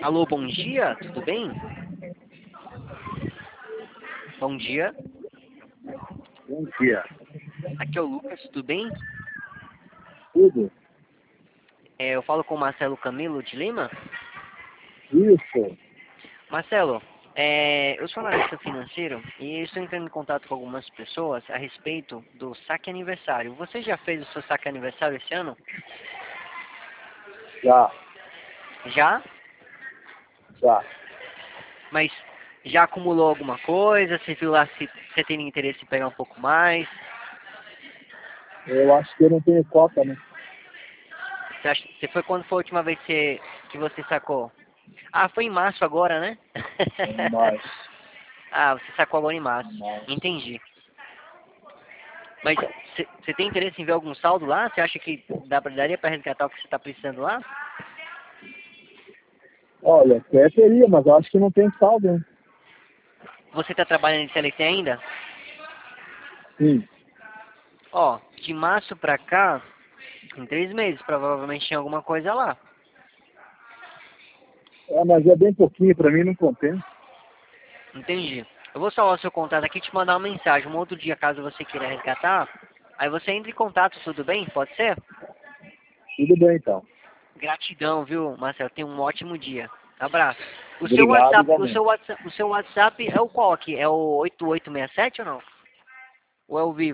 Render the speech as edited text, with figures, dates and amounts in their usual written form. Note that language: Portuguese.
Alô, bom dia, tudo bem? Bom dia, Bom dia. aqui é o Lucas, tudo bem? Tudo? Eu falo com o Marcelo Camilo de Lima. Isso. Marcelo, eu sou analista financeiro e estou entrando em contato com algumas pessoas a respeito do saque aniversário. Você já fez o seu saque aniversário esse ano? Já, Já? já. Mas já acumulou alguma coisa? Você viu lá se você tem interesse em pegar um pouco mais? Eu acho que eu não tenho cota, né? Você foi quando foi a última vez que você sacou? Ah, foi em março agora, né? Mas, Ah, você sacou agora em março. mas, Entendi. Mas você tem interesse em ver algum saldo lá? Você acha que daria para resgatar o que você está precisando lá? olha, até teria, mas eu acho que não tem saldo, hein? Você está trabalhando em CLT ainda? Sim. Ó, de março pra cá, em 3 meses, provavelmente tinha alguma coisa lá. Mas é bem pouquinho, pra mim não compensa. Entendi. Eu vou salvar o seu contato aqui e te mandar uma mensagem. Um outro dia, caso você queira resgatar, aí você entra em contato, tudo bem? Pode ser? Tudo bem, então. Gratidão, viu, Marcelo? Tenha um ótimo dia. Abraço. O seu Obrigado, WhatsApp, igualmente. o seu WhatsApp é o qual aqui? É o 8867 ou não? Ou é o Vivo?